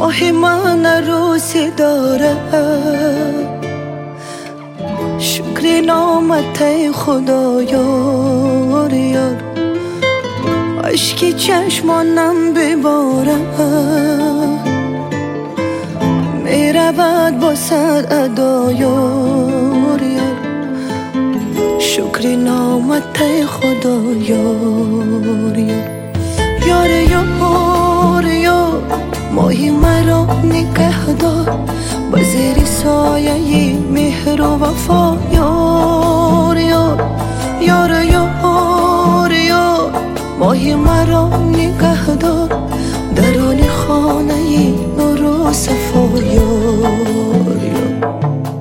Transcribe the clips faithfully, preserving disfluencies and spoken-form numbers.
ماه من عروسی داره، شکر نامت خدا یار یار، عشقی چشمانم بباره، میرود با صد ادا یار یار، شکر نامت خدا یار یار یار یار، ماهی مرا نگه دار، به زیر سایه مهر و وفا یار یار یار یار یار، ماهی مرا نگه دار، درون خانه نور و صفا یار یار.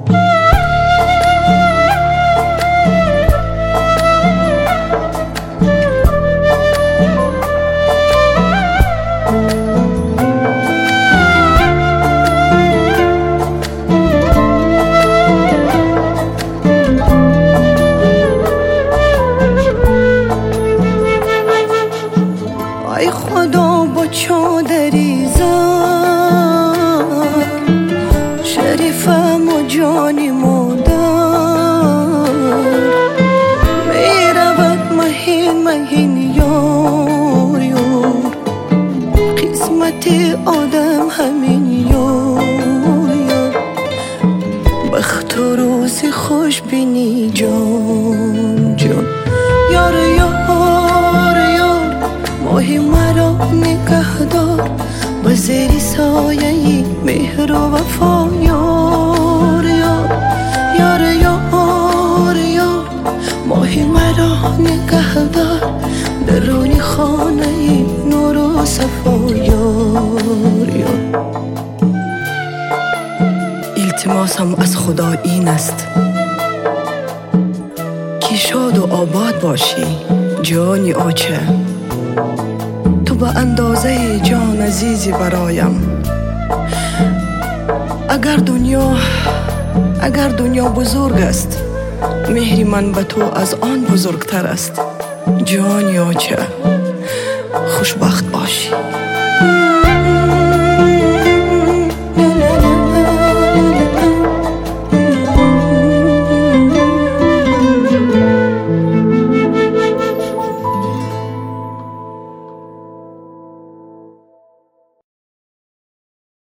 ای خدا با چادری زن، شریفم و جانی مادر، می رود مهین مهین یار یار، قسمت آدم همین یار یار، بخت و روز خوش بینی جان جان یار یار یار، ماهی مرا نگه دار، به زیر سایه مهر و وفا یار یار یار یار یار، ماهی مرا نگه دار، درون خانه نور و صفا یار یار. التماسم از خدا این است که شاد و آباد باشی جانی آچه، تو به اندازه جان عزیزی برایم. اگر دنیا اگر دنیا بزرگ است، مهری من به تو از آن بزرگتر است. جانی آچه خوشبخت باشی.